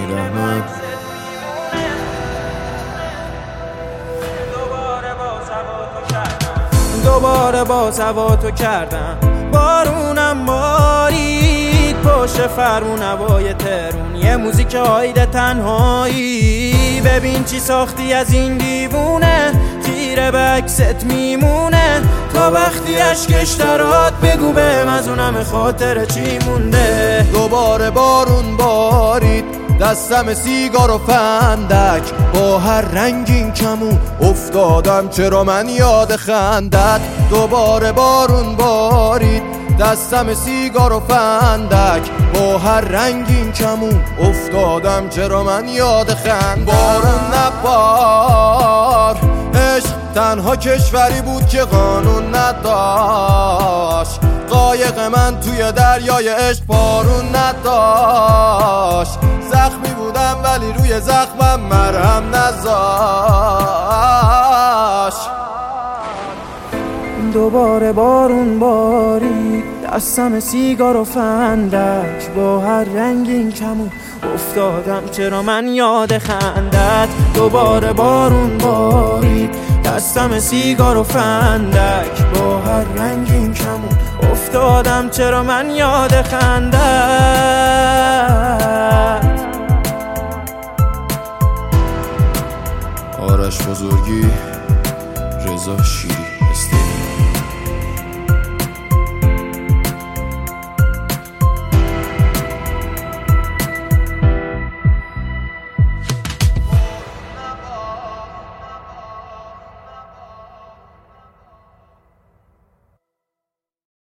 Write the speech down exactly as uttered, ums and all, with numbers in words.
رحمت. دوباره با سوا تو کردم بارونم بارید پشت فرمون هوای ترون یه موزیک هایده تنهایی. ببین چی ساختی از این دیوونه خیره به عکست میمونه تا وقتی اشکش درات بگو بهم از اونم خاطر چی مونده. دوباره بارون بارید دستم سیگار و فندک با هر رنگین کمون افتادم چرا من یاد خندت. دوباره بارون بارید دستم سیگار و فندک با هر رنگین کمون افتادم چرا من یاد خندت. بارون نبار عشق تنها کشوری بود که قانون نداشت. قایق من توی دریای عشق بارون نداشت. زخمی بودم ولی روی زخمم مرهم نذاشت. دوباره بارون بارید دستم سیگار و فندک با هر رنگین کمون افتادم چرا من یاد خندت. دوباره بارون بارید دستم سیگار و فندک با هر رنگین کمون افتادم چرا من یاد خندت. آرش بزرگی، رضا شیری.